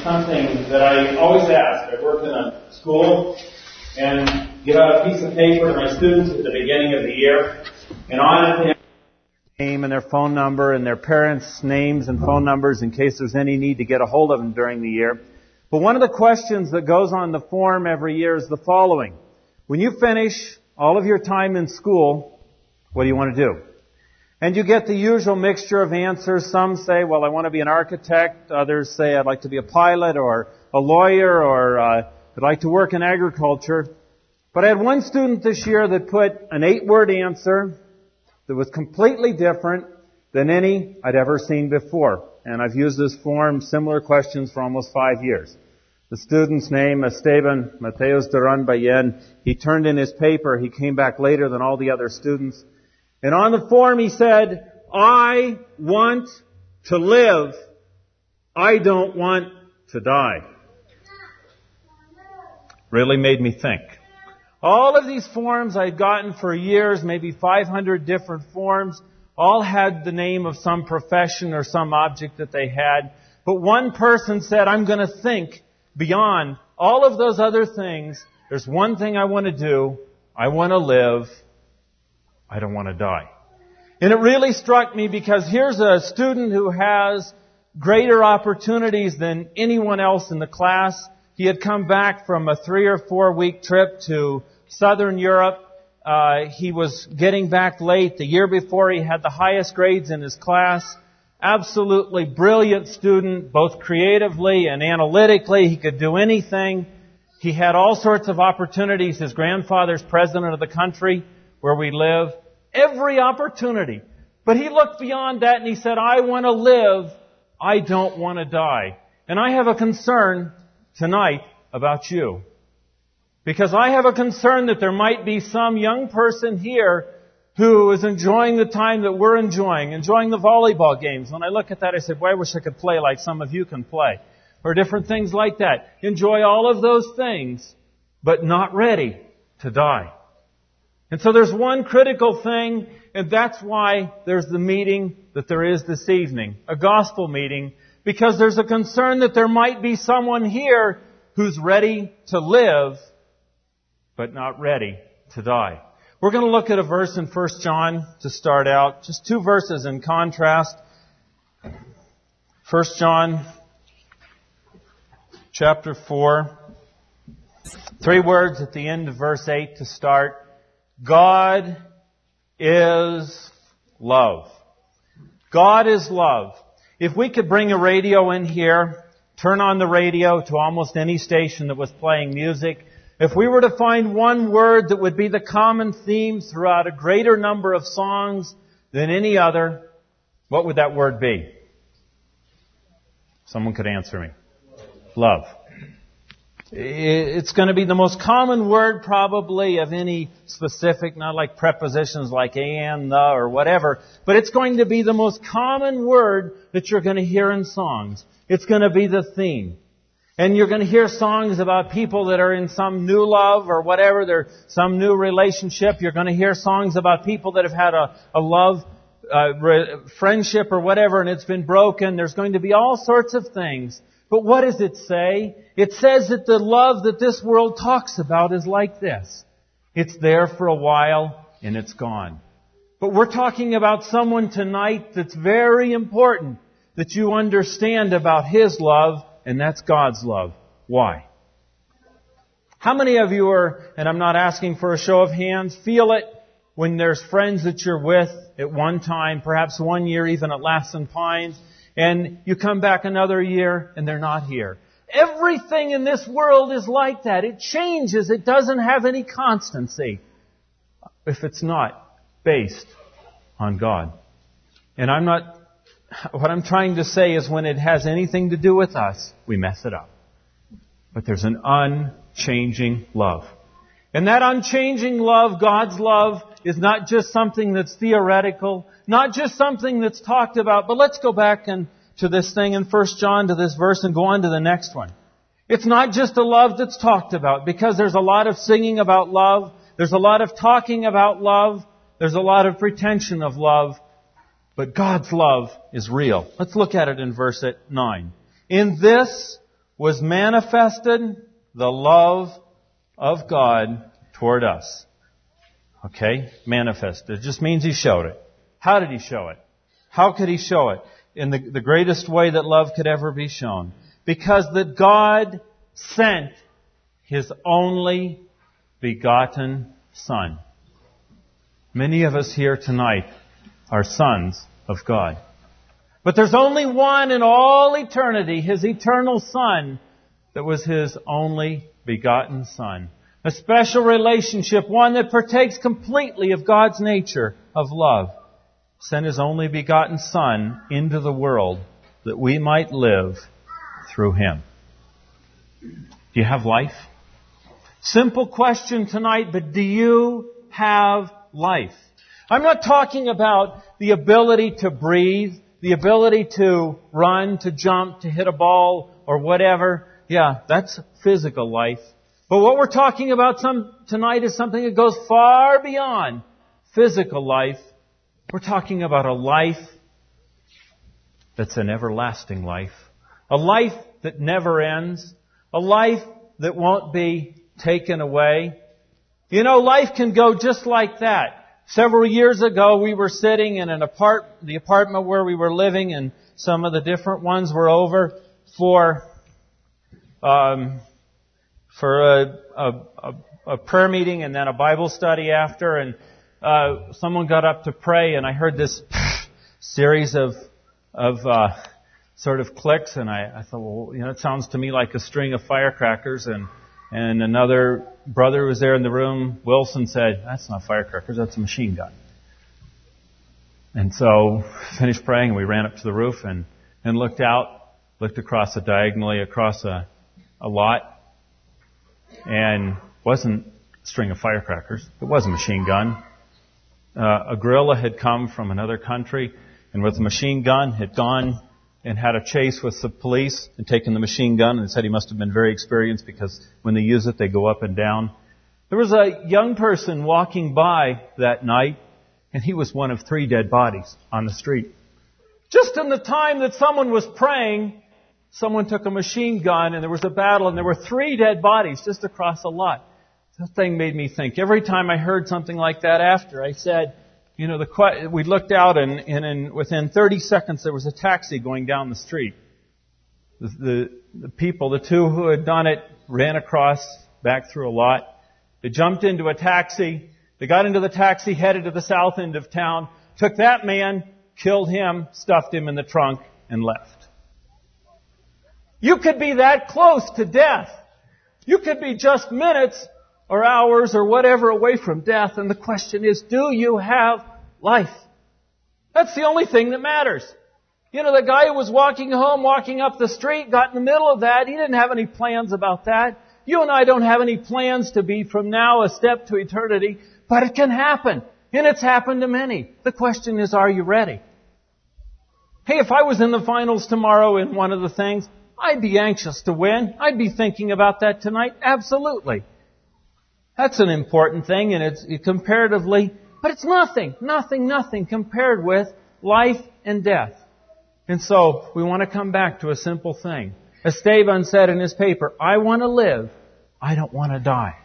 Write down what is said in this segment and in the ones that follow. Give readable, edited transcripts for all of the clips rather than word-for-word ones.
something that I always ask. I work in a school and give out a piece of paper to my students at the beginning of the year. And on it, their name and their phone number and their parents' names and phone numbers in case there's any need to get a hold of them during the year. But one of the questions that goes on the form every year is the following. When you finish all of your time in school, what do you want to do? And you get the usual mixture of answers. Some say, well, I want to be an architect. Others say, I'd like to be a pilot or a lawyer or I'd like to work in agriculture. But I had one student this year that put an 8-word answer that was completely different than any I'd ever seen before. And I've used this form, similar questions, for almost 5 years. The student's name, Esteban Mateos Duran Bayen, he turned in his paper. He came back later than all the other students. And on the form he said, I want to live. I don't want to die. Really made me think. All of these forms I'd gotten for years, maybe 500 different forms, all had the name of some profession or some object that they had. But one person said, I'm going to think beyond all of those other things. There's one thing I want to do. I want to live. I don't want to die. And it really struck me because here's a student who has greater opportunities than anyone else in the class. He had come back from a 3 or 4 week trip to Southern Europe. He was getting back late. The year before he had the highest grades in his class. Absolutely brilliant student, both creatively and analytically. He could do anything. He had all sorts of opportunities. His grandfather's president of the country where we live. Every opportunity. But he looked beyond that and he said, I want to live. I don't want to die. And I have a concern tonight about you. Because I have a concern that there might be some young person here who is enjoying the time that we're enjoying the volleyball games. When I look at that, I say, boy, I wish I could play like some of you can play. Or different things like that. Enjoy all of those things, but not ready to die. And so there's one critical thing, and that's why there's the meeting that there is this evening, a gospel meeting, because there's a concern that there might be someone here who's ready to live, but not ready to die. We're going to look at a verse in 1 John to start out, just 2 verses in contrast. 1 John chapter 4, 3 words at the end of verse 8 to start. God is love. God is love. If we could bring a radio in here, turn on the radio to almost any station that was playing music, if we were to find one word that would be the common theme throughout a greater number of songs than any other, what would that word be? Someone could answer me. Love. It's going to be the most common word probably of any specific, not like prepositions like and, the, or whatever, but it's going to be the most common word that you're going to hear in songs. It's going to be the theme. And you're going to hear songs about people that are in some new love or whatever, there's some new relationship. You're going to hear songs about people that have had a love, friendship or whatever, and it's been broken. There's going to be all sorts of things. But what does it say? It says that the love that this world talks about is like this. It's there for a while and it's gone. But we're talking about someone tonight that's very important that you understand about His love, and that's God's love. Why? How many of you are, and I'm not asking for a show of hands, feel it when there's friends that you're with at one time, perhaps 1 year even at Lassen Pines, and you come back another year and they're not here. Everything in this world is like that. It changes. It doesn't have any constancy if it's not based on God. And what I'm trying to say is when it has anything to do with us, we mess it up. But there's an unchanging love. And that unchanging love, God's love, is not just something that's theoretical, not just something that's talked about, but let's go back to this thing in 1 John, to this verse, and go on to the next one. It's not just a love that's talked about, because there's a lot of singing about love, there's a lot of talking about love, there's a lot of pretension of love, but God's love is real. Let's look at it in verse 9. In this was manifested the love of God toward us. Okay? Manifested. It just means He showed it. How did He show it? How could He show it? In the greatest way that love could ever be shown. Because that God sent His only begotten Son. Many of us here tonight are sons of God. But there's only one in all eternity, His eternal Son, that was His only begotten Son. A special relationship, one that partakes completely of God's nature of love. Sent His only begotten Son into the world that we might live through Him. Do you have life? Simple question tonight, but do you have life? I'm not talking about the ability to breathe, the ability to run, to jump, to hit a ball, or whatever. Yeah, that's physical life. But what we're talking about tonight is something that goes far beyond physical life. We're talking about a life that's an everlasting life. A life that never ends. A life that won't be taken away. You know, life can go just like that. Several years ago, we were sitting in the apartment where we were living, and some of the different ones were over for a prayer meeting and then a Bible study after, and someone got up to pray, and I heard this series of sort of clicks, and I thought, well, you know, it sounds to me like a string of firecrackers, and another brother who was there in the room, Wilson, said, "That's not firecrackers, that's a machine gun." And so, finished praying, and we ran up to the roof and looked looked across diagonally across a lot, and it wasn't a string of firecrackers, it was a machine gun. A guerrilla had come from another country, and with a machine gun had gone and had a chase with the police and taken the machine gun, and said he must have been very experienced because when they use it, they go up and down. There was a young person walking by that night, and he was one of 3 dead bodies on the street. Just in the time that someone was praying, someone took a machine gun, and there was a battle, and there were 3 dead bodies just across a lot. That thing made me think. Every time I heard something like that after, I said, you know, we looked out, and within 30 seconds there was a taxi going down the street. The people, the 2 who had done it, ran across, back through a lot. They jumped into a taxi. They got into the taxi, headed to the south end of town, took that man, killed him, stuffed him in the trunk, and left. You could be that close to death. You could be just minutes or hours or whatever away from death. And the question is, do you have life? That's the only thing that matters. You know, the guy who was walking home, walking up the street, got in the middle of that. He didn't have any plans about that. You and I don't have any plans to be from now a step to eternity, but it can happen. And it's happened to many. The question is, are you ready? Hey, if I was in the finals tomorrow in one of the things, I'd be anxious to win. I'd be thinking about that tonight. Absolutely. That's an important thing, and it's comparatively, but it's nothing compared with life and death. And so, we want to come back to a simple thing. Esteban said in his paper, I want to live, I don't want to die.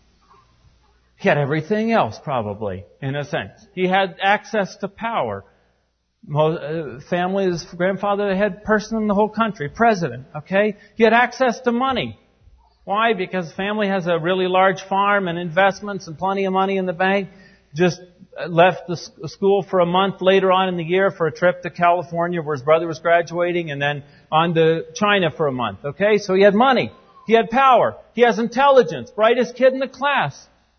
He had everything else, probably, in a sense. He had access to power. Family, his grandfather, the head person in the whole country, president, okay? He had access to money. Why? Because family has a really large farm and investments and plenty of money in the bank. Just left the school for a month later on in the year for a trip to California where his brother was graduating, and then on to China for a month, okay? So he had money. He had power. He has intelligence. Brightest kid in the class.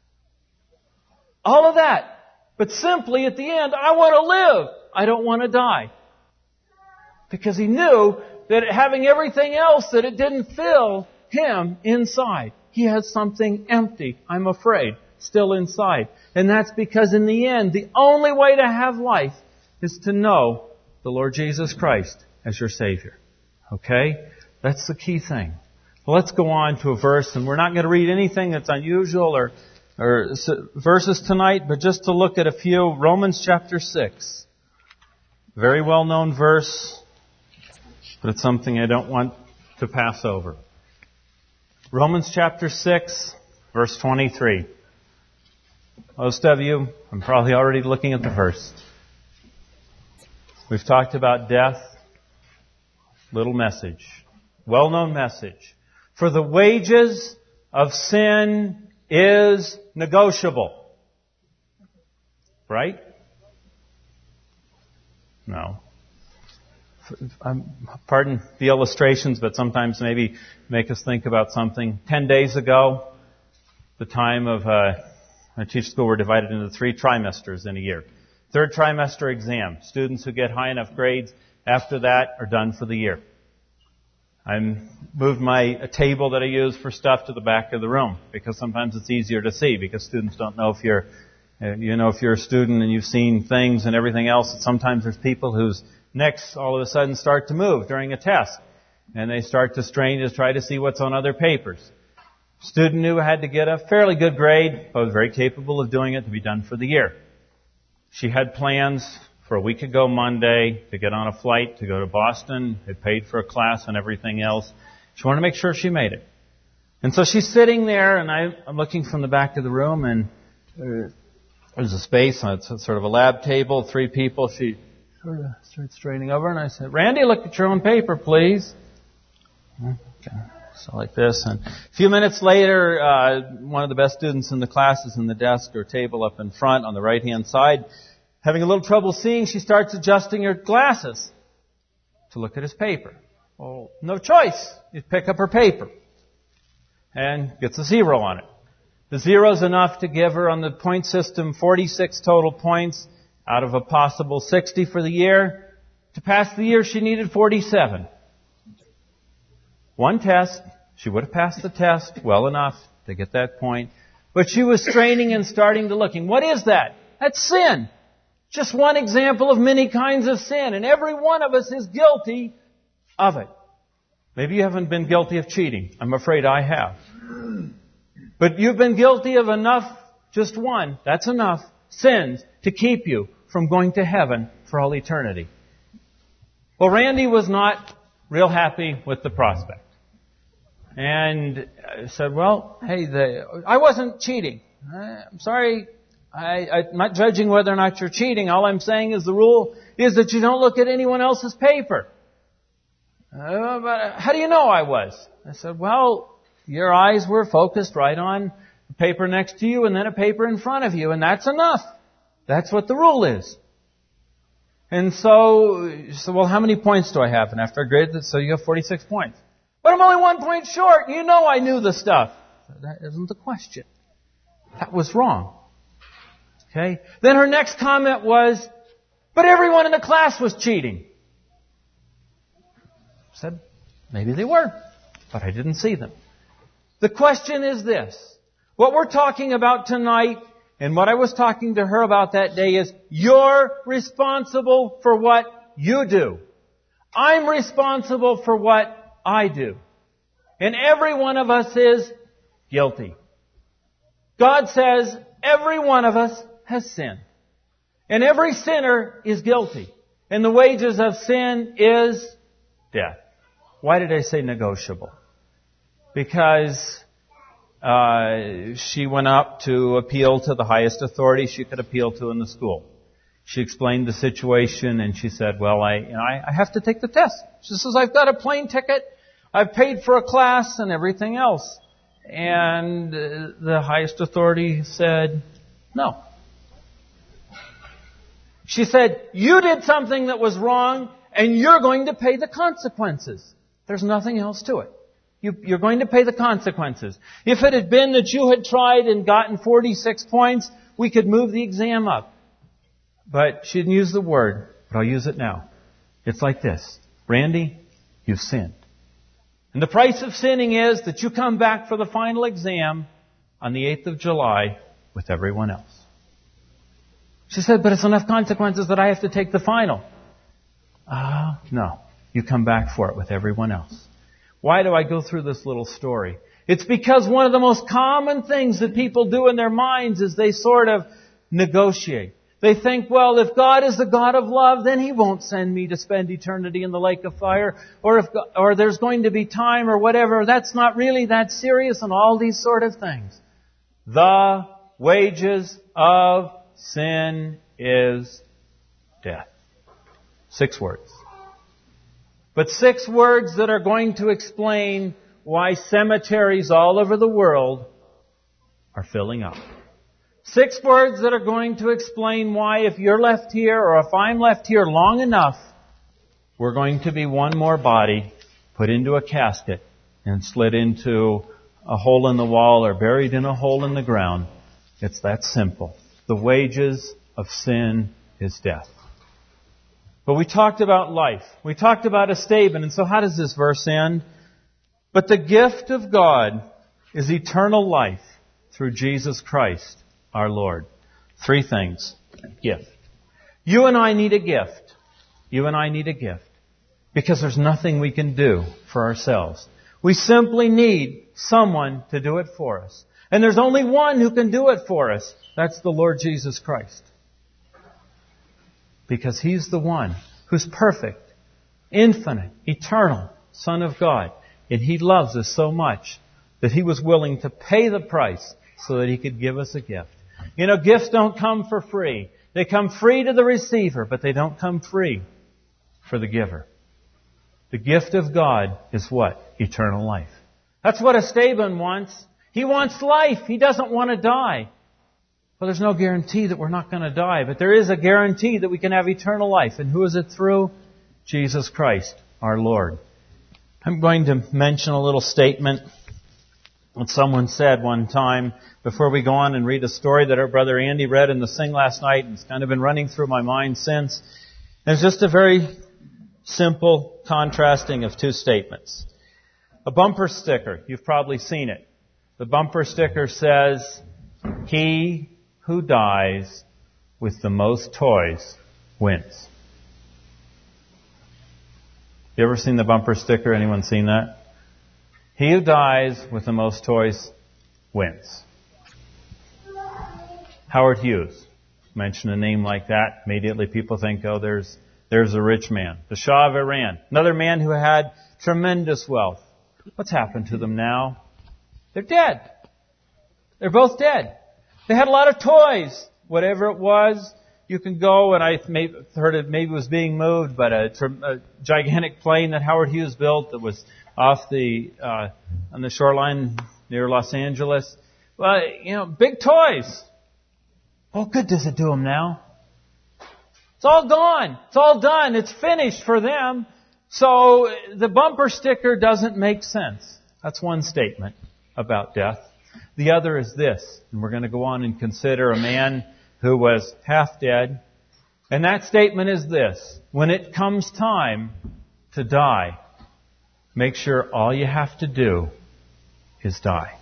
All of that. But simply at the end, I want to live. I don't want to die. Because he knew that having everything else, that it didn't fill him inside. He has something empty, I'm afraid, still inside. And that's because in the end, the only way to have life is to know the Lord Jesus Christ as your Savior. Okay? That's the key thing. Well, let's go on to a verse, and we're not going to read anything that's unusual or verses tonight, but just to look at a few. Romans chapter 6. Very well-known verse, but it's something I don't want to pass over. Romans chapter 6, verse 23. Most of you, I'm probably already looking at the verse. We've talked about death. Little message. Well-known message. For the wages of sin is negotiable. Right? No. Pardon the illustrations, but sometimes maybe make us think about something. 10 days ago, the time of I teach school, we're divided into 3 trimesters in a year. Third trimester exam. Students who get high enough grades after that are done for the year. I moved a table that I use for stuff to the back of the room because sometimes it's easier to see because students don't know if you're a student and you've seen things and everything else. Sometimes there's people whose necks all of a sudden start to move during a test and they start to strain to try to see what's on other papers. Student who had to get a fairly good grade, but was very capable of doing it to be done for the year. She had plans for a week ago Monday to get on a flight to go to Boston, had paid for a class and everything else. She wanted to make sure she made it. And so she's sitting there and I'm looking from the back of the room and there's a space, it's sort of a lab table, 3 people. She sort of starts straining over and I said, Randy, look at your own paper, please. Okay. So like this. And a few minutes later, one of the best students in the class is in the desk or table up in front on the right-hand side. Having a little trouble seeing, she starts adjusting her glasses to look at his paper. Well, no choice. You pick up her paper and gets a 0 on it. The 0's enough to give her on the point system 46 total points out of a possible 60 for the year. To pass the year, she needed 47. One test, she would have passed the test well enough to get that point. But she was straining and starting to looking. What is that? That's sin. Just one example of many kinds of sin. And every one of us is guilty of it. Maybe you haven't been guilty of cheating. I'm afraid I have. But you've been guilty of enough, just one, that's enough, sins to keep you from going to heaven for all eternity. Well, Randy was not real happy with the prospect. And said, well, hey, I wasn't cheating. I'm sorry. I'm not judging whether or not you're cheating. All I'm saying is the rule is that you don't look at anyone else's paper. But how do you know I was? I said, well, your eyes were focused right on a paper next to you and then a paper in front of you, and that's enough. That's what the rule is. And so, well, how many points do I have? And after I graded it, so you have 46 points. But I'm only 1 point short. You know I knew the stuff. That isn't the question. That was wrong. Okay? Then her next comment was, but everyone in the class was cheating. I said, maybe they were, but I didn't see them. The question is this. What we're talking about tonight and what I was talking to her about that day is you're responsible for what you do. I'm responsible for what I do. And every one of us is guilty. God says every one of us has sinned. And every sinner is guilty. And the wages of sin is death. Why did I say negotiable? Because she went up to appeal to the highest authority she could appeal to in the school. She explained the situation and she said, well, I have to take the test. She says, I've got a plane ticket, I've paid for a class and everything else. And the highest authority said, no. She said, you did something that was wrong and you're going to pay the consequences. There's nothing else to it. You're going to pay the consequences. If it had been that you had tried and gotten 46 points, we could move the exam up. But she didn't use the word, but I'll use it now. It's like this. Randy, you've sinned. And the price of sinning is that you come back for the final exam on the 8th of July with everyone else. She said, but it's enough consequences that I have to take the final. No. You come back for it with everyone else. Why do I go through this little story? It's because one of the most common things that people do in their minds is they sort of negotiate. They think, well, if God is the God of love, then He won't send me to spend eternity in the lake of fire, or there's going to be time or whatever. That's not really that serious, and all these sort of things. The wages of sin is death. 6 words. But 6 words that are going to explain why cemeteries all over the world are filling up. 6 words that are going to explain why if you're left here or if I'm left here long enough, we're going to be one more body put into a casket and slid into a hole in the wall or buried in a hole in the ground. It's that simple. The wages of sin is death. But we talked about life. We talked about a statement. And so how does this verse end? But the gift of God is eternal life through Jesus Christ, our Lord. 3 things. Gift. You and I need a gift. You and I need a gift. Because there's nothing we can do for ourselves. We simply need someone to do it for us. And there's only one who can do it for us. That's the Lord Jesus Christ. Because He's the one who's perfect, infinite, eternal Son of God. And He loves us so much that He was willing to pay the price so that He could give us a gift. You know, gifts don't come for free. They come free to the receiver, but they don't come free for the giver. The gift of God is what? Eternal life. That's what Esteban wants. He wants life. He doesn't want to die. Well, there's no guarantee that we're not going to die, but there is a guarantee that we can have eternal life. And who is it through? Jesus Christ, our Lord. I'm going to mention a little statement that someone said one time before we go on and read a story that our brother Andy read in the Sing last night, and it's kind of been running through my mind since. And it's just a very simple contrasting of 2 statements. A bumper sticker, you've probably seen it. The bumper sticker says, "He who dies with the most toys wins." You ever seen the bumper sticker? Anyone seen that? He who dies with the most toys wins. Howard Hughes. Mention a name like that, immediately people think, oh, there's a rich man. The Shah of Iran. Another man who had tremendous wealth. What's happened to them now? They're dead. They're both dead. They had a lot of toys. Whatever it was, you can go, and I heard it maybe was being moved, but a gigantic plane that Howard Hughes built that was off on the shoreline near Los Angeles. Well, you know, big toys. What good does it do them now? It's all gone. It's all done. It's finished for them. So the bumper sticker doesn't make sense. That's one statement about death. The other is this, and we're going to go on and consider a man who was half dead. And that statement is this: when it comes time to die, make sure all you have to do is die.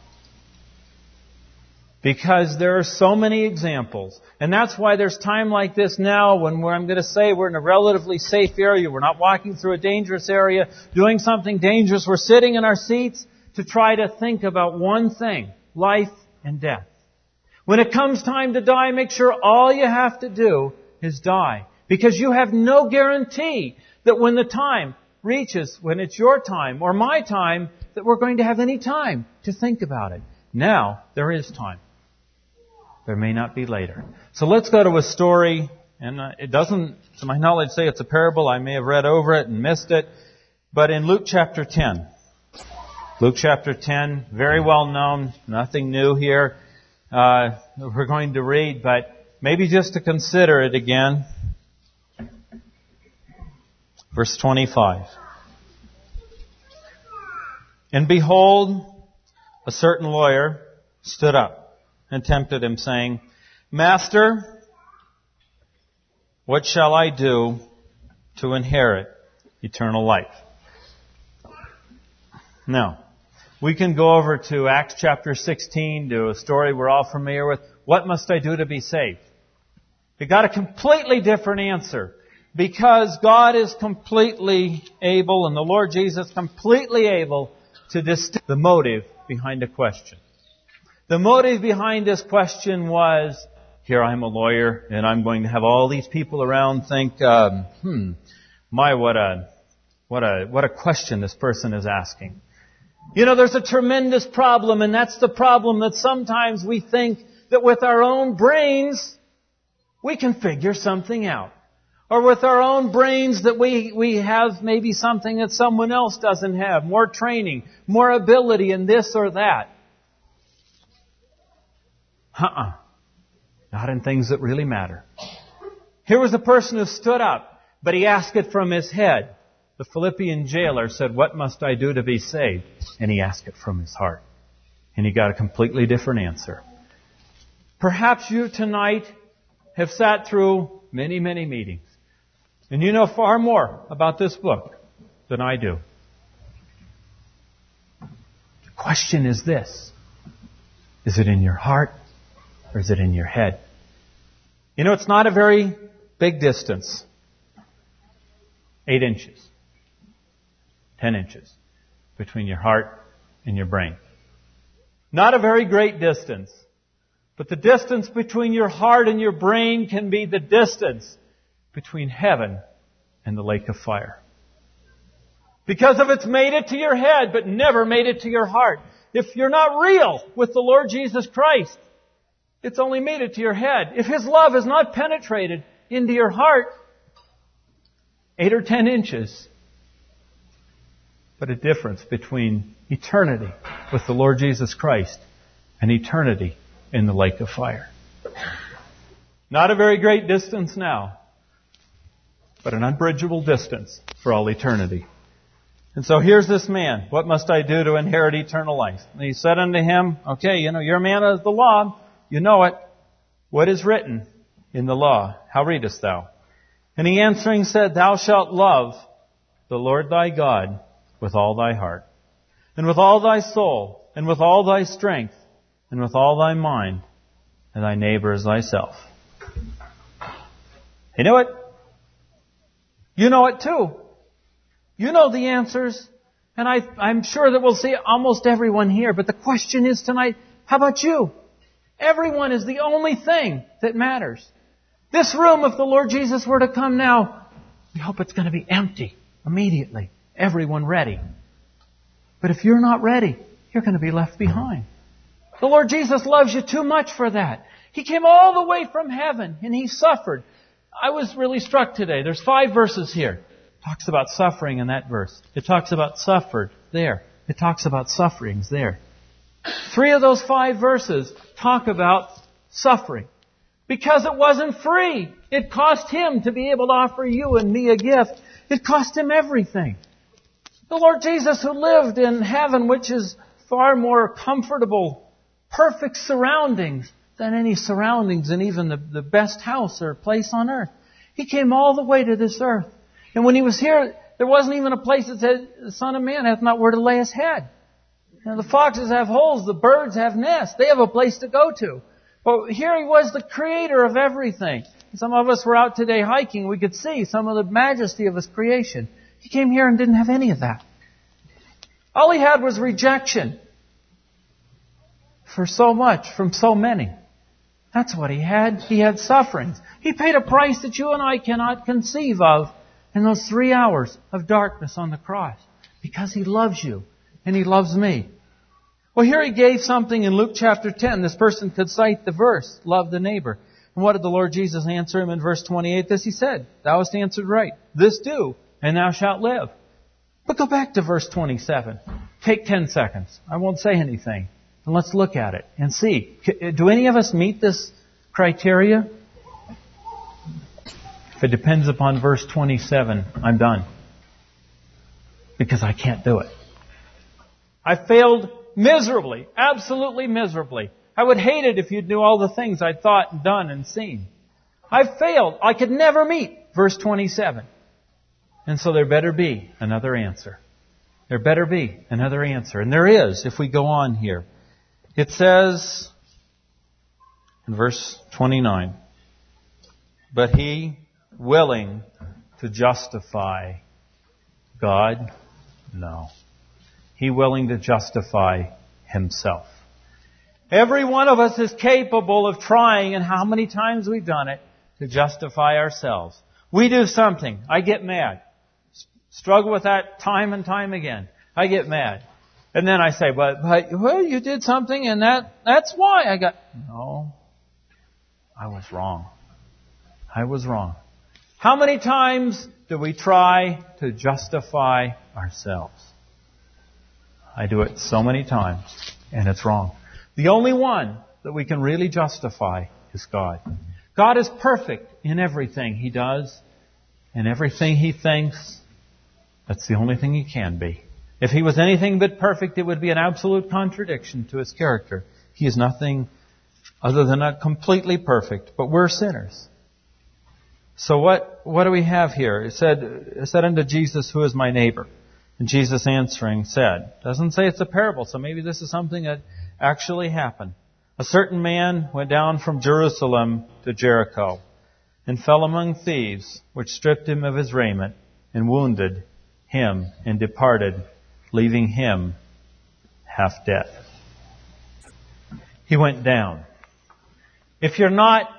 Because there are so many examples. And that's why there's time like this now when I'm going to say we're in a relatively safe area. We're not walking through a dangerous area, doing something dangerous. We're sitting in our seats to try to think about one thing: life and death. When it comes time to die, make sure all you have to do is die. Because you have no guarantee that when the time reaches, when it's your time or my time, that we're going to have any time to think about it. Now, there is time. There may not be later. So let's go to a story, and it doesn't, to my knowledge, say it's a parable. I may have read over it and missed it. But in Luke chapter 10. Luke chapter 10, very well known, nothing new here. We're going to read, but maybe just to consider it again. Verse 25. And behold, a certain lawyer stood up and tempted him, saying, Master, what shall I do to inherit eternal life? Now, we can go over to Acts chapter 16, to a story we're all familiar with. What must I do to be saved? They got a completely different answer. Because God is completely able, and the Lord Jesus completely able, to distill the motive behind a question. The motive behind this question was, here I'm a lawyer, and I'm going to have all these people around think, what a question this person is asking. You know, there's a tremendous problem, and that's the problem that sometimes we think that with our own brains, we can figure something out. Or with our own brains that we have maybe something that someone else doesn't have. More training, more ability in this or that. Not in things that really matter. Here was a person who stood up, but he asked it from his head. The Philippian jailer said, "What must I do to be saved?" And he asked it from his heart. And he got a completely different answer. Perhaps you tonight have sat through many, many meetings. And you know far more about this book than I do. The question is this: is it in your heart or is it in your head? You know, it's not a very big distance. 8 inches. 10 inches between your heart and your brain. Not a very great distance. But the distance between your heart and your brain can be the distance between heaven and the lake of fire. Because if it's made it to your head but never made it to your heart, if you're not real with the Lord Jesus Christ, it's only made it to your head. If His love has not penetrated into your heart, 8 or 10 inches, but a difference between eternity with the Lord Jesus Christ and eternity in the lake of fire. Not a very great distance now, but an unbridgeable distance for all eternity. And so here's this man. What must I do to inherit eternal life? And he said unto him, okay, you're a man of the law. You know it. What is written in the law? How readest thou? And he answering said, Thou shalt love the Lord thy God with all thy heart, and with all thy soul, and with all thy strength, and with all thy mind, and thy neighbor as thyself. You know it? You know it too. You know the answers, and I'm sure that we'll see almost everyone here. But the question is tonight, how about you? Everyone is the only thing that matters. This room, if the Lord Jesus were to come now, we hope it's going to be empty immediately. Everyone ready. But if you're not ready, you're going to be left behind. The Lord Jesus loves you too much for that. He came all the way from heaven and He suffered. I was really struck today. There's 5 verses here. It talks about suffering in that verse. It talks about suffered there. It talks about sufferings there. 3 of those 5 verses talk about suffering. Because it wasn't free. It cost Him to be able to offer you and me a gift. It cost Him everything. The Lord Jesus, who lived in heaven, which is far more comfortable, perfect surroundings than any surroundings in even the best house or place on earth. He came all the way to this earth. And when He was here, there wasn't even a place that said, the Son of Man hath not where to lay His head. The foxes have holes, the birds have nests. They have a place to go to. But here He was, the creator of everything. Some of us were out today hiking. We could see some of the majesty of His creation. He came here and didn't have any of that. All He had was rejection for so much from so many. That's what He had. He had sufferings. He paid a price that you and I cannot conceive of in those 3 hours of darkness on the cross. Because He loves you and He loves me. Well, here He gave something in Luke chapter 10. This person could cite the verse, love the neighbor. And what did the Lord Jesus answer him in verse 28? This He said, Thou hast answered right. This do, and thou shalt live. But go back to verse 27. Take 10 seconds. I won't say anything. And let's look at it and see. Do any of us meet this criteria? If it depends upon verse 27, I'm done. Because I can't do it. I failed miserably. Absolutely miserably. I would hate it if you knew all the things I'd thought and done and seen. I failed. I could never meet verse 27. And so there better be another answer. There better be another answer. And there is, if we go on here. It says in verse 29, But he willing to justify God? No. He willing to justify himself. Every one of us is capable of trying, and how many times we've done it, to justify ourselves. We do something. I get mad. Struggle with that time and time again. I get mad. And then I say, well, you did something and that's why I got... No. I was wrong. I was wrong. How many times do we try to justify ourselves? I do it so many times, and it's wrong. The only one that we can really justify is God. God is perfect in everything He does, and everything He thinks. That's the only thing He can be. If He was anything but perfect, it would be an absolute contradiction to His character. He is nothing other than not completely perfect, but we're sinners. So what do we have here? It said unto Jesus, who is my neighbor? And Jesus answering said, doesn't say it's a parable, so maybe this is something that actually happened. A certain man went down from Jerusalem to Jericho and fell among thieves, which stripped him of his raiment and wounded him and departed, leaving him half dead. He went down. If you're not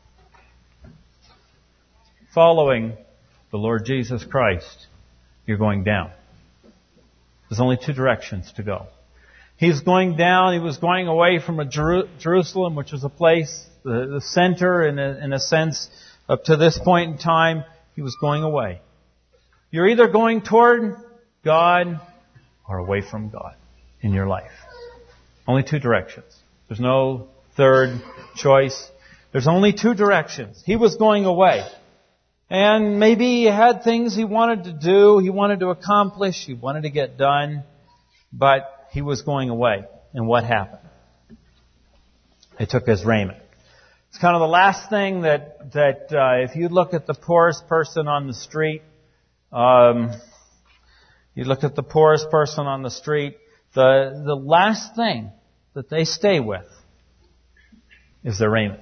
following the Lord Jesus Christ, you're going down. There's only two directions to go. He's going down. He was going away from Jerusalem, which was a place, the center in a sense, up to this point in time. He was going away. You're either going toward God or away from God in your life. Only two directions. There's no third choice. There's only two directions. He was going away. And maybe he had things he wanted to do, he wanted to accomplish, he wanted to get done, but he was going away. And what happened? They took his raiment. It's kind of the last thing that if you look at the poorest person on the street, the last thing that they stay with is their raiment.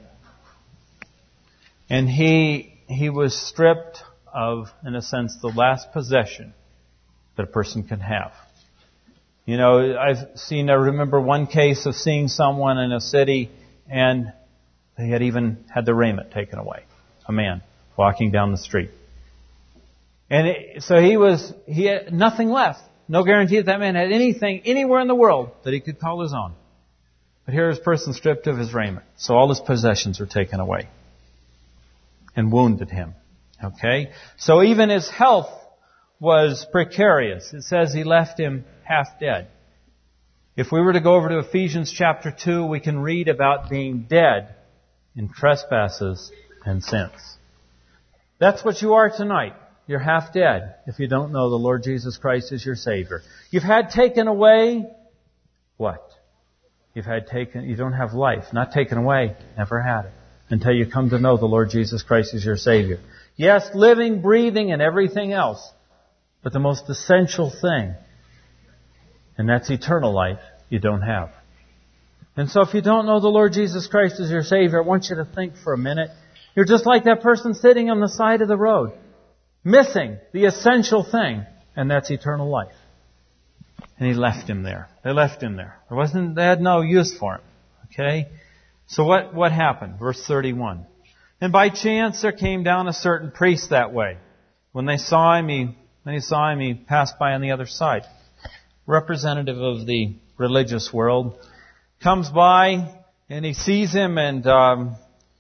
And he was stripped of, in a sense, the last possession that a person can have. You know, I remember one case of seeing someone in a city and they had even had their raiment taken away. A man walking down the street. And so he had nothing left. No guarantee that man had anything anywhere in the world that he could call his own. But here is a person stripped of his raiment. So all his possessions were taken away. And wounded him. Okay? So even his health was precarious. It says he left him half dead. If we were to go over to Ephesians chapter 2, we can read about being dead in trespasses and sins. That's what you are tonight. You're half dead if you don't know the Lord Jesus Christ as your Savior. You've had taken away what? You don't have life. Not taken away, never had it. Until you come to know the Lord Jesus Christ as your Savior. Yes, living, breathing, and everything else. But the most essential thing, and that's eternal life, you don't have. And so if you don't know the Lord Jesus Christ as your Savior, I want you to think for a minute. You're just like that person sitting on the side of the road, missing the essential thing, and that's eternal life. And he left him there. They left him there. They had no use for him. Okay? So what happened? Verse 31. And by chance there came down a certain priest that way. When he saw him, he passed by on the other side. Representative of the religious world comes by and he sees him and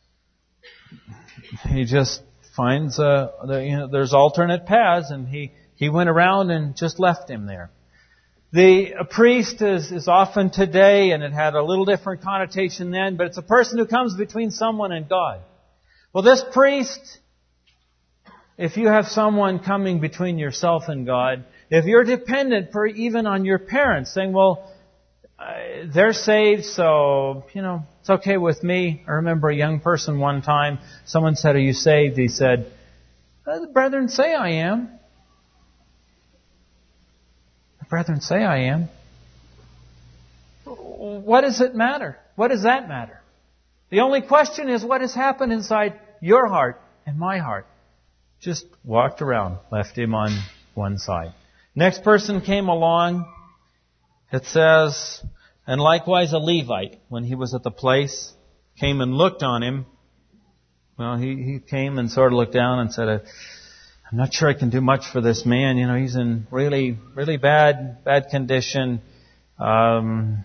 he just finds there's alternate paths and he went around and just left him there. A priest is often today, and it had a little different connotation then, but it's a person who comes between someone and God. Well, this priest, if you have someone coming between yourself and God, if you're dependent even on your parents, saying, well, they're saved, so, it's okay with me. I remember a young person one time, someone said, are you saved? He said, the brethren say I am. Brethren say I am. What does it matter? What does that matter? The only question is what has happened inside your heart and my heart. Just walked around, left him on one side. Next person came along. It says, And likewise a Levite, when he was at the place, came and looked on him. Well, he came and sort of looked down and said, I'm not sure I can do much for this man. You know, he's in really, really bad condition. And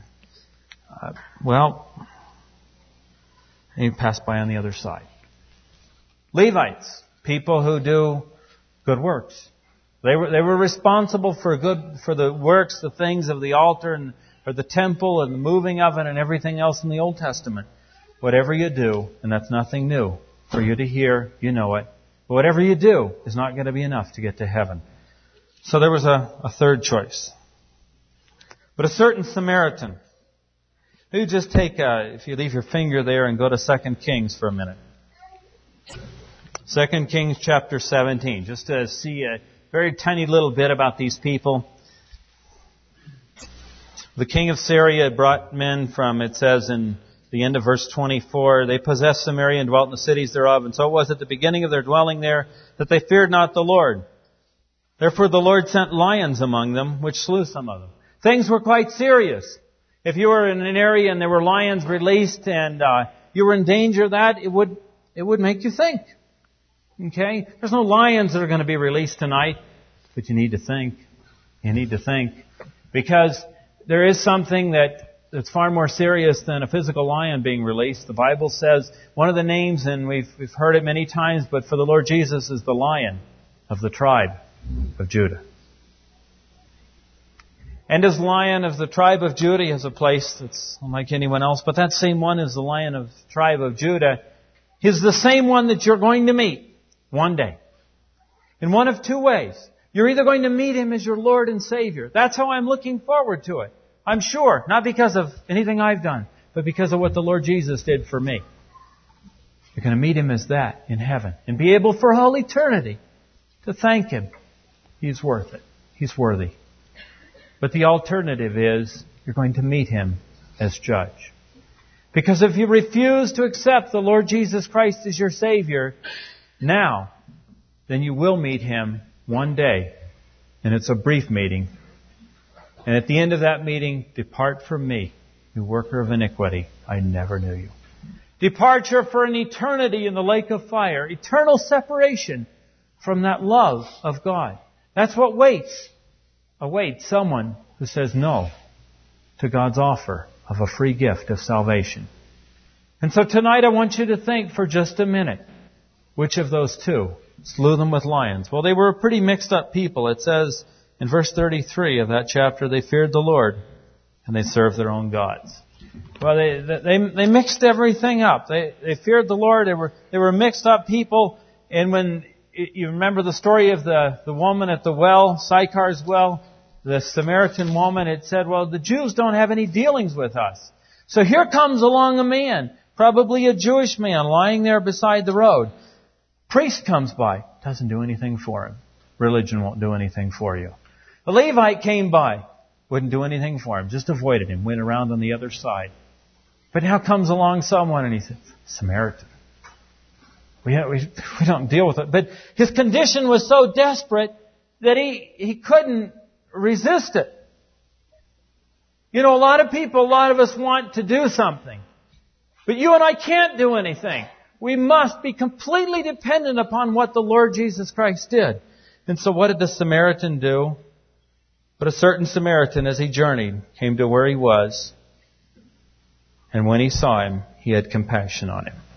he passed by on the other side. Levites, people who do good works. They were responsible for the works, the things of the altar and for the temple and the moving of it and everything else in the Old Testament. Whatever you do, and that's nothing new for you to hear, you know it. But whatever you do is not going to be enough to get to heaven. So there was a third choice. But a certain Samaritan. You just take, if you leave your finger there and go to 2 Kings for a minute. 2 Kings chapter 17, just to see a very tiny little bit about these people. The king of Syria brought men from, it says in the end of verse 24, they possessed Samaria and dwelt in the cities thereof. And so it was at the beginning of their dwelling there that they feared not the Lord. Therefore the Lord sent lions among them, which slew some of them. Things were quite serious. If you were in an area and there were lions released and you were in danger of that, it would make you think. Okay? There's no lions that are going to be released tonight, but you need to think. You need to think. Because there is something that's far more serious than a physical lion being released. The Bible says one of the names, and we've heard it many times, but for the Lord Jesus is the Lion of the tribe of Judah. And as Lion of the tribe of Judah, he has a place that's unlike anyone else, but that same one is the Lion of the tribe of Judah. He's the same one that you're going to meet one day. In one of two ways. You're either going to meet Him as your Lord and Savior. That's how I'm looking forward to it. I'm sure, not because of anything I've done, but because of what the Lord Jesus did for me. You're going to meet Him as that in heaven and be able for all eternity to thank Him. He's worth it. He's worthy. But the alternative is you're going to meet Him as judge. Because if you refuse to accept the Lord Jesus Christ as your Savior now, then you will meet Him one day. And it's a brief meeting. And at the end of that meeting, depart from me, you worker of iniquity. I never knew you. Departure for an eternity in the lake of fire. Eternal separation from that love of God. That's what awaits someone who says no to God's offer of a free gift of salvation. And so tonight I want you to think for just a minute, which of those two slew them with lions? Well, they were a pretty mixed up people. It says in verse 33 of that chapter, they feared the Lord and they served their own gods. Well, they mixed everything up. They feared the Lord. They were mixed up people. And when you remember the story of the woman at the well, Sychar's well, the Samaritan woman, it said, well, the Jews don't have any dealings with us. So here comes along a man, probably a Jewish man, lying there beside the road. Priest comes by, doesn't do anything for him. Religion won't do anything for you. A Levite came by, wouldn't do anything for him, just avoided him, went around on the other side. But now comes along someone and he says, Samaritan. We don't deal with it. But his condition was so desperate that he couldn't resist it. You know, a lot of us want to do something. But you and I can't do anything. We must be completely dependent upon what the Lord Jesus Christ did. And so what did the Samaritan do? But a certain Samaritan, as he journeyed, came to where he was. And when he saw him, he had compassion on him.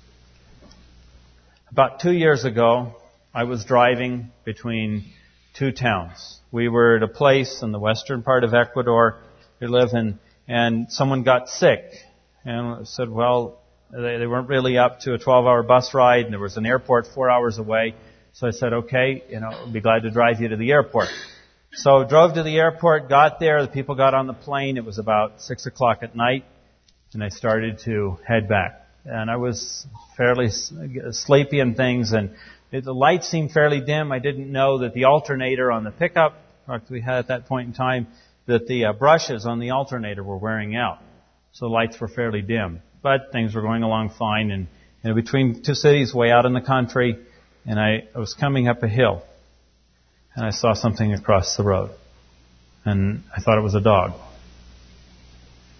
About 2 years ago, I was driving between two towns. We were at a place in the western part of Ecuador we live in, and someone got sick. And I said, well, they weren't really up to a 12-hour bus ride, and there was an airport 4 hours away. So I said, okay, I'd be glad to drive you to the airport. So drove to the airport, got there, the people got on the plane. It was about 6 o'clock at night, and I started to head back. And I was fairly sleepy and things, and the lights seemed fairly dim. I didn't know that the alternator on the pickup truck we had at that point in time, that the brushes on the alternator were wearing out. So the lights were fairly dim. But things were going along fine, and between two cities way out in the country, and I was coming up a hill, and I saw something across the road. And I thought it was a dog.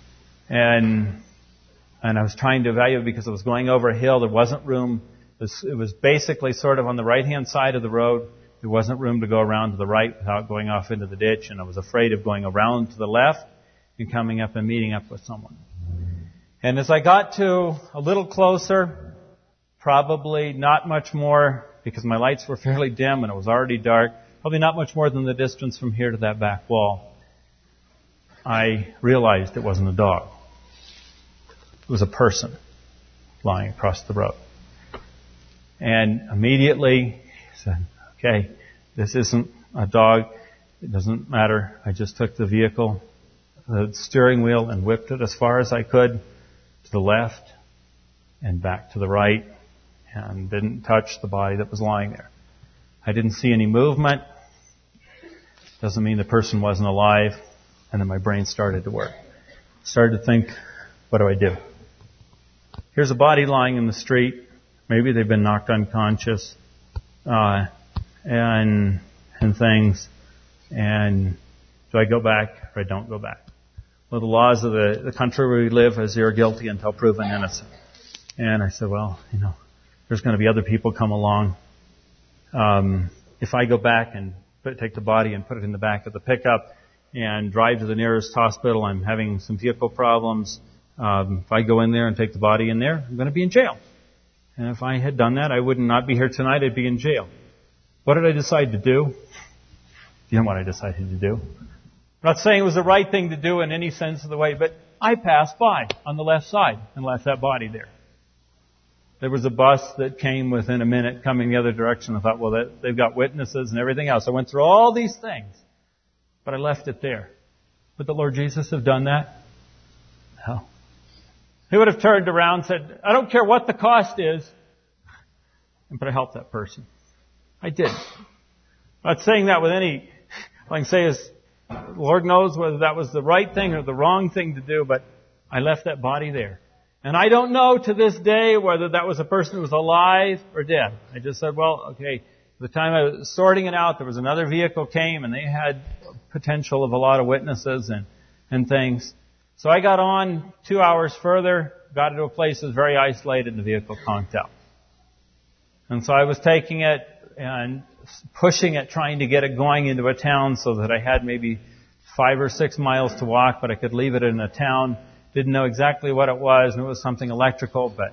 And I was trying to evaluate because I was going over a hill. There wasn't room. It was basically sort of on the right-hand side of the road. There wasn't room to go around to the right without going off into the ditch. And I was afraid of going around to the left and coming up and meeting up with someone. And as I got to a little closer, probably not much more, because my lights were fairly dim and it was already dark, probably not much more than the distance from here to that back wall, I realized it wasn't a dog. It was a person lying across the road. And immediately he said, okay, this isn't a dog. It doesn't matter. I just took the vehicle, the steering wheel, and whipped it as far as I could to the left and back to the right, and didn't touch the body that was lying there. I didn't see any movement. Doesn't mean the person wasn't alive. And then my brain started to work. Started to think, what do I do? Here's a body lying in the street. Maybe they've been knocked unconscious, and things. And do I go back or I don't go back? Well, the laws of the country where we live is you're guilty until proven innocent. And I said, well, there's going to be other people come along. If I go back and take the body and put it in the back of the pickup and drive to the nearest hospital, I'm having some vehicle problems. If I go in there and take the body in there, I'm going to be in jail. And if I had done that, I would not be here tonight. I'd be in jail. What did I decide to do? You know what I decided to do? I'm not saying it was the right thing to do in any sense of the way, but I passed by on the left side and left that body there. There was a bus that came within a minute coming the other direction. I thought, well, they've got witnesses and everything else. I went through all these things, but I left it there. Would the Lord Jesus have done that? No. He would have turned around and said, I don't care what the cost is, but I helped that person. I did. I'm not saying that with any, all I can say is, the Lord knows whether that was the right thing or the wrong thing to do, but I left that body there. And I don't know to this day whether that was a person who was alive or dead. I just said, well, okay, the time I was sorting it out, there was another vehicle came and they had potential of a lot of witnesses and things. So I got on 2 hours further, got to a place that was very isolated, and the vehicle conked out. And so I was taking it and pushing it, trying to get it going into a town so that I had maybe 5 or 6 miles to walk, but I could leave it in a town. Didn't know exactly what it was, and it was something electrical, but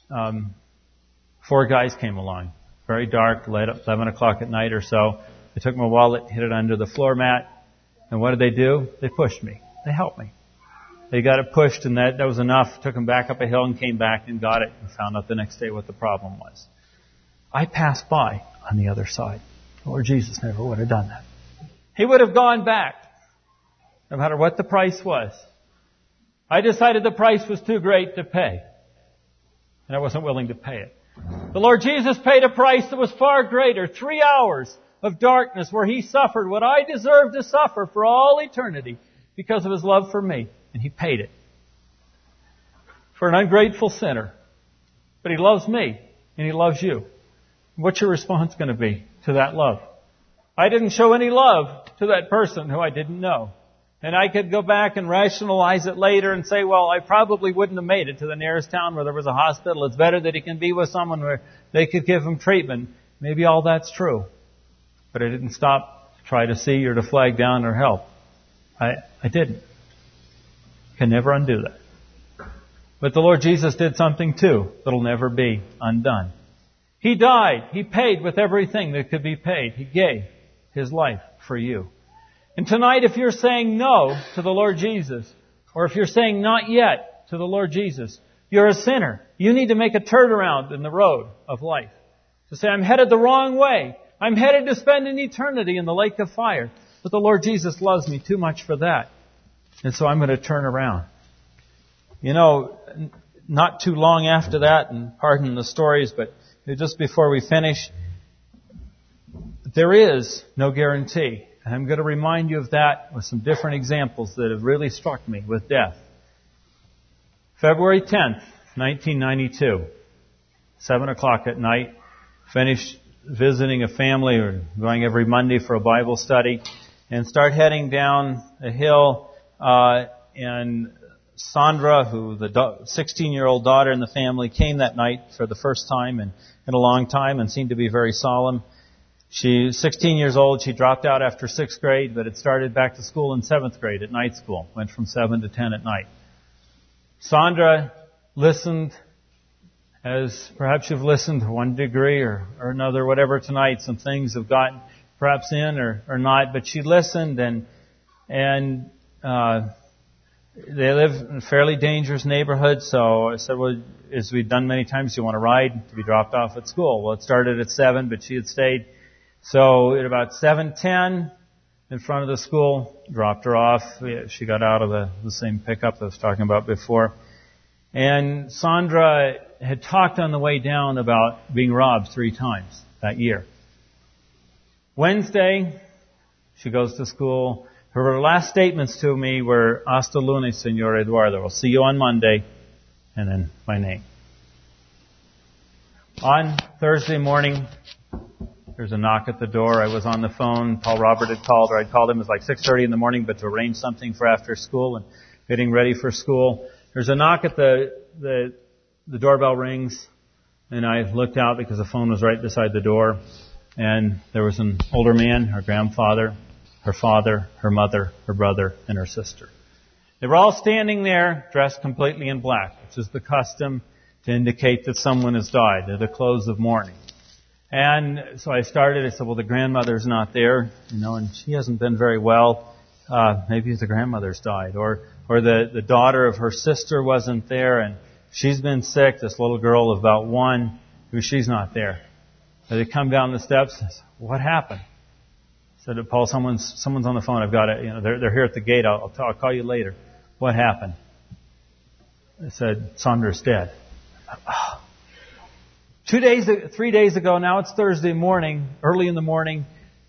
4 guys came along. Very dark, late 11 o'clock at night or so. I took my wallet, hid it under the floor mat, and what did they do? They pushed me. They helped me. They got it pushed, and that was enough. Took them back up a hill and came back and got it and found out the next day what the problem was. I passed by on the other side. Lord Jesus never would have done that. He would have gone back, no matter what the price was. I decided the price was too great to pay, and I wasn't willing to pay it. The Lord Jesus paid a price that was far greater, 3 hours of darkness where He suffered what I deserved to suffer for all eternity because of His love for me, and He paid it for an ungrateful sinner. But He loves me, and He loves you. What's your response going to be to that love? I didn't show any love to that person who I didn't know. And I could go back and rationalize it later and say, well, I probably wouldn't have made it to the nearest town where there was a hospital. It's better that he can be with someone where they could give him treatment. Maybe all that's true. But I didn't stop to try to see or to flag down or help. I didn't. Can never undo that. But the Lord Jesus did something too that'll never be undone. He died. He paid with everything that could be paid. He gave His life for you. And tonight, if you're saying no to the Lord Jesus, or if you're saying not yet to the Lord Jesus, you're a sinner. You need to make a turnaround in the road of life. To say, I'm headed the wrong way. I'm headed to spend an eternity in the lake of fire. But the Lord Jesus loves me too much for that. And so I'm going to turn around. Not too long after that, and pardon the stories, but just before we finish, there is no guarantee. And I'm going to remind you of that with some different examples that have really struck me with death. February 10th, 1992, 7 o'clock at night, finished visiting a family, or going every Monday for a Bible study, and start heading down a hill, and Sandra, who the 16-year-old daughter in the family, came that night for the first time in a long time and seemed to be very solemn. She's 16 years old. She dropped out after 6th grade, but had started back to school in 7th grade at night school. Went from 7 to 10 at night. Sandra listened, as perhaps you've listened to one degree or another, whatever tonight. Some things have gotten perhaps in or not, but she listened and they live in a fairly dangerous neighborhood, so I said, well, as we've done many times, you want to ride to be dropped off at school. Well, it started at 7, but she had stayed. So at about 7:10, in front of the school, dropped her off. She got out of the same pickup that I was talking about before. And Sandra had talked on the way down about being robbed 3 times that year. Wednesday, she goes to school. Her last statements to me were, "Hasta lunes, Señor Eduardo." I'll see you on Monday. And then my name. On Thursday morning, there's a knock at the door. I was on the phone. Paul Robert had called, or I'd called him. It was like 6:30 in the morning, but to arrange something for after school and getting ready for school. There's a knock at the doorbell rings, and I looked out because the phone was right beside the door. And there was an older man, her grandfather, her father, her mother, her brother, and her sister. They were all standing there, dressed completely in black, which is the custom to indicate that someone has died at the close of mourning. And so I said, well, the grandmother's not there, and she hasn't been very well. Maybe the grandmother's died. Or the daughter of her sister wasn't there, and she's been sick, this little girl of about 1, she's not there. So they come down the steps and say, what happened? I said to Paul, someone's on the phone. I've got it. They're here at the gate. I'll call you later. What happened? I said, Sandra's dead. 3 days ago, now it's Thursday morning, early in the morning,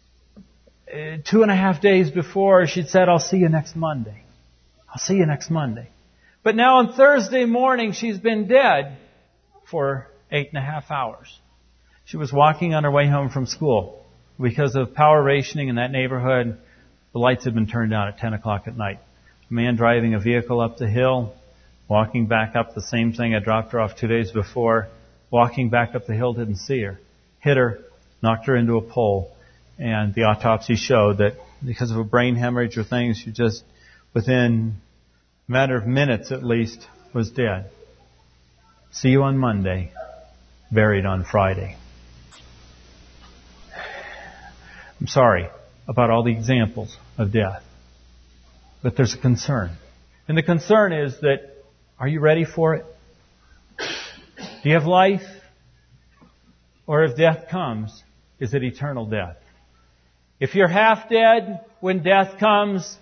2.5 days before, she'd said, I'll see you next Monday. I'll see you next Monday. But now on Thursday morning, she's been dead for 8.5 hours. She was walking on her way home from school. Because of power rationing in that neighborhood, the lights had been turned down at 10 o'clock at night. A man driving a vehicle up the hill, walking back up the same thing I dropped her off 2 days before, walking back up the hill, didn't see her. Hit her, knocked her into a pole, and the autopsy showed that because of a brain hemorrhage or things, she just, within a matter of minutes at least, was dead. See you on Monday, buried on Friday. I'm sorry about all the examples of death, but there's a concern. And the concern is that, are you ready for it? Do you have life? Or if death comes, is it eternal death? If you're half dead when death comes,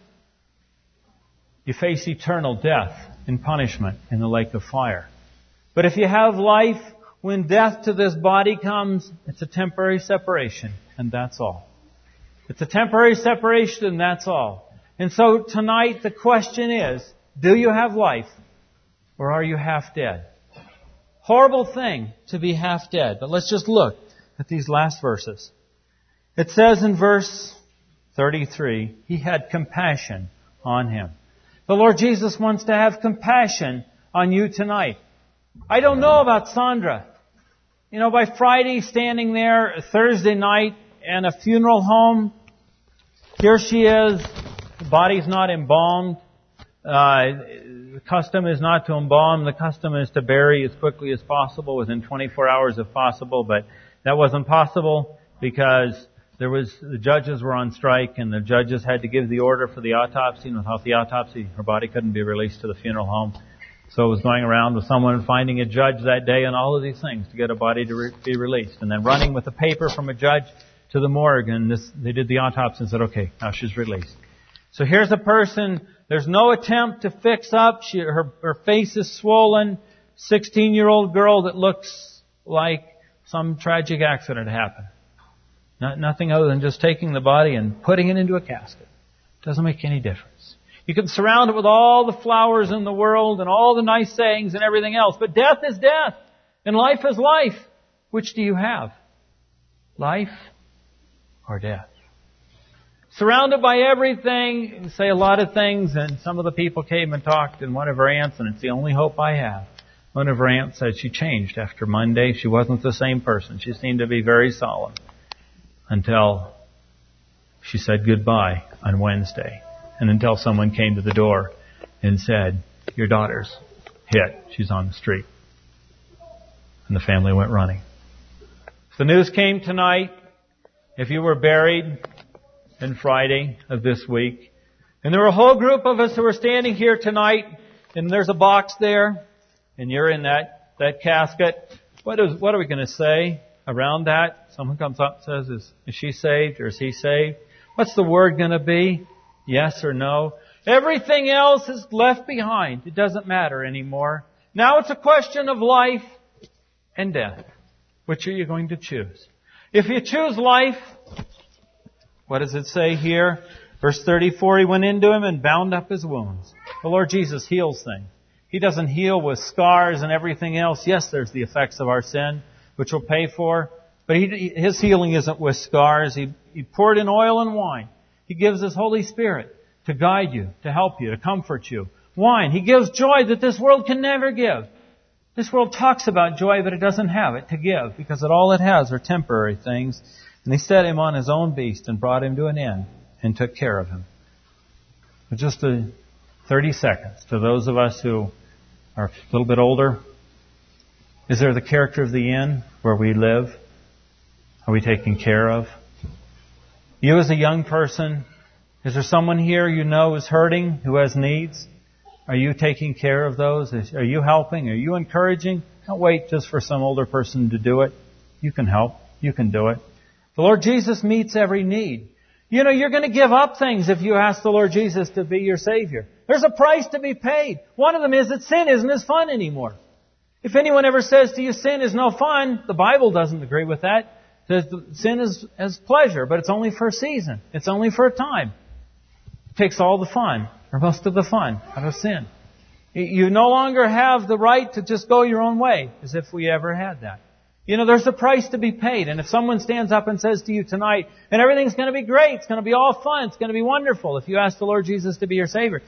you face eternal death in punishment in the lake of fire. But if you have life, when death to this body comes, it's a temporary separation, and that's all. It's a temporary separation, and that's all. And so tonight the question is, do you have life, or are you half dead? Horrible thing to be half dead. But let's just look at these last verses. It says in verse 33, He had compassion on him. The Lord Jesus wants to have compassion on you tonight. I don't know about Sandra. By Friday, standing there, Thursday night, in a funeral home, here she is. The body's not embalmed. The custom is not to embalm. The custom is to bury as quickly as possible, within 24 hours if possible. But that wasn't possible because the judges were on strike, and the judges had to give the order for the autopsy. And without the autopsy, her body couldn't be released to the funeral home. So it was going around with someone finding a judge that day and all of these things to get a body to be released. And then running with a paper from a judge to the morgue. And they did the autopsy and said, okay, now she's released. So here's a person, there's no attempt to fix up. Her face is swollen. 16-year-old girl that looks like some tragic accident happened. Nothing other than just taking the body and putting it into a casket. Doesn't make any difference. You can surround it with all the flowers in the world and all the nice sayings and everything else. But death is death. And life is life. Which do you have? Life or death? surrounded by everything. You say a lot of things, and some of the people came and talked, and one of her aunts, and it's the only hope I have. One of her aunts said she changed after Monday. She wasn't the same person. She seemed to be very solemn until she said goodbye on Wednesday, and until someone came to the door and said, "Your daughter's hit. She's on the street." And the family went running. The news came tonight. If you were buried on Friday of this week, and there were a whole group of us who were standing here tonight, and there's a box there, and you're in that casket. What are we going to say around that? Someone comes up and says, is she saved or is he saved? What's the word going to be? Yes or no? Everything else is left behind. It doesn't matter anymore. Now it's a question of life and death. Which are you going to choose? If you choose life, what does it say here? Verse 34, he went into him and bound up his wounds. The Lord Jesus heals things. He doesn't heal with scars and everything else. Yes, there's the effects of our sin, which we'll pay for. But his healing isn't with scars. He poured in oil and wine. He gives His Holy Spirit to guide you, to help you, to comfort you. Wine. He gives joy that this world can never give. This world talks about joy, but it doesn't have it to give, because all it has are temporary things. And He set him on his own beast and brought him to an end and took care of him. But just 30 seconds to those of us who are a little bit older. Is there the character of the inn where we live? Are we taken care of? You as a young person, is there someone here you know is hurting, who has needs? Are you taking care of those? Are you helping? Are you encouraging? Don't wait just for some older person to do it. You can help. You can do it. The Lord Jesus meets every need. You know, you're going to give up things if you ask the Lord Jesus to be your Savior. There's a price to be paid. One of them is that sin isn't as fun anymore. If anyone ever says to you sin is no fun, the Bible doesn't agree with that. It says sin is as pleasure, but it's only for a season. It's only for a time. It takes all the fun, or most of the fun, out of sin. You no longer have the right to just go your own way, as if we ever had that. You know, there's a price to be paid. And if someone stands up and says to you tonight, and everything's going to be great, it's going to be all fun, it's going to be wonderful, if you ask the Lord Jesus to be your Savior.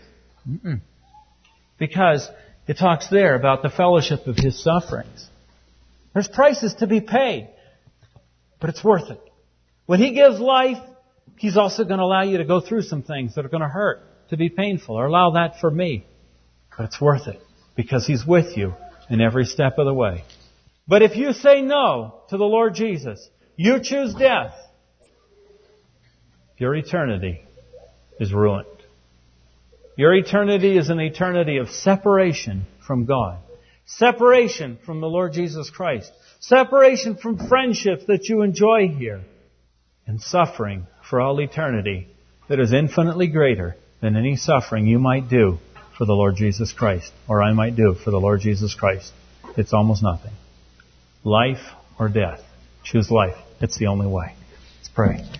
Because it talks there about the fellowship of His sufferings. There's prices to be paid, but it's worth it. When He gives life, He's also going to allow you to go through some things that are going to hurt, to be painful, or allow that for me. But it's worth it, because He's with you in every step of the way. But if you say no to the Lord Jesus, you choose death, your eternity is ruined. Your eternity is an eternity of separation from God. Separation from the Lord Jesus Christ. Separation from friendships that you enjoy here. And suffering for all eternity that is infinitely greater than any suffering you might do for the Lord Jesus Christ, or I might do for the Lord Jesus Christ. It's almost nothing. Life or death. Choose life. It's the only way. Let's pray.